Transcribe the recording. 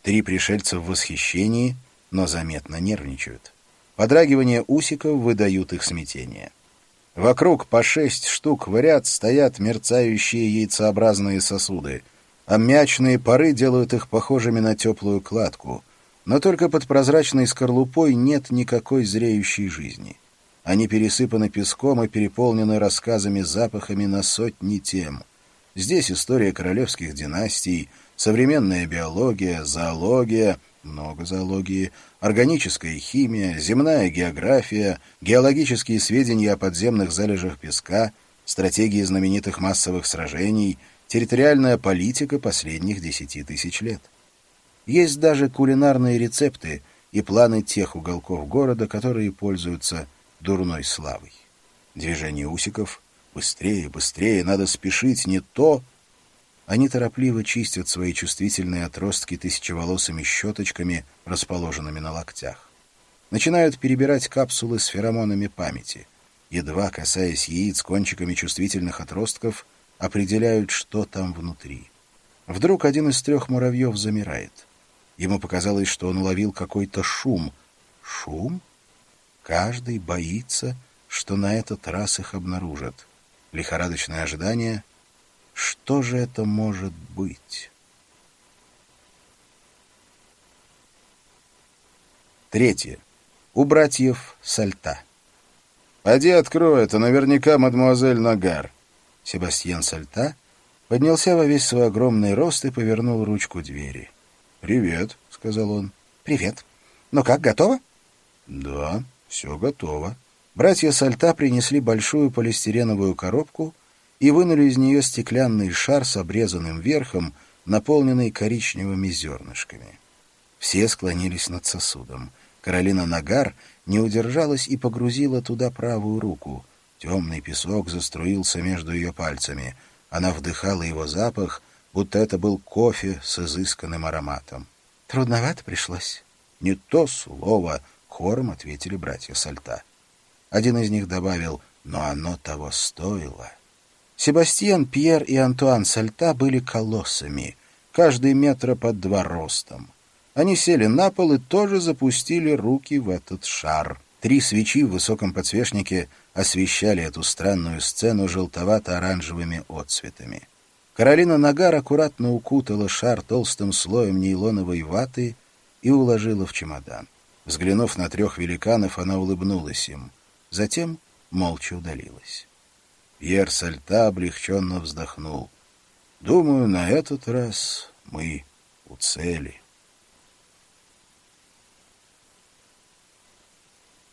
Три пришельца в восхищении, но заметно нервничают. Подрагивания усиков выдают их смятение. Вокруг по 6 штук в ряд стоят мерцающие яйцеобразные сосуды. Аммиачные пары делают их похожими на теплую кладку. Но только под прозрачной скорлупой нет никакой зреющей жизни. Они пересыпаны песком и переполнены рассказами, запахами на сотни тем. Здесь история королевских династий, современная биология, зоология, много зоологии, органическая химия, земная география, геологические сведения о подземных залежах песка, стратегии знаменитых массовых сражений, территориальная политика последних 10 тысяч лет. Есть даже кулинарные рецепты и планы тех уголков города, которые пользуются дурной славой. Движение усиков — быстрее, быстрее, надо спешить, не то... Они торопливо чистят свои чувствительные отростки тысячеволосыми щеточками, расположенными на локтях. Начинают перебирать капсулы с феромонами памяти. Едва касаясь яиц кончиками чувствительных отростков, определяют, что там внутри. Вдруг один из 3 муравьев замирает. Ему показалось, что он уловил какой-то шум. Шум? Каждый боится, что на этот раз их обнаружат. Лихорадочное ожидание. Что же это может быть? 3. У братьев Сальта. «Поди открой, это наверняка мадемуазель Нагар». Себастьян Сальта поднялся во весь свой огромный рост и повернул ручку двери. «Привет», — сказал он. «Привет. Ну как, готово?» «Да, все готово». Братья Сальта принесли большую полистиреновую коробку и вынули из нее стеклянный шар с обрезанным верхом, наполненный коричневыми зернышками. Все склонились над сосудом. Каролина Нагар не удержалась и погрузила туда правую руку. Темный песок заструился между ее пальцами. Она вдыхала его запах, будто это был кофе с изысканным ароматом. «Трудновато пришлось?» «Не то слово», — хором ответили братья Сальта. Один из них добавил: «Но оно того стоило». Себастьян, Пьер и Антуан Сальта были колоссами, каждый метра под 2 ростом. Они сели на пол и тоже запустили руки в этот шар. 3 свечи в высоком подсвечнике освещали эту странную сцену желтовато-оранжевыми отцветами. Каролина Нагар аккуратно укутала шар толстым слоем нейлоновой ваты и уложила в чемодан. Взглянув на 3 великанов, она улыбнулась им. Затем молча удалилась. Пьер Сальта облегченно вздохнул. «Думаю, на этот раз мы у цели».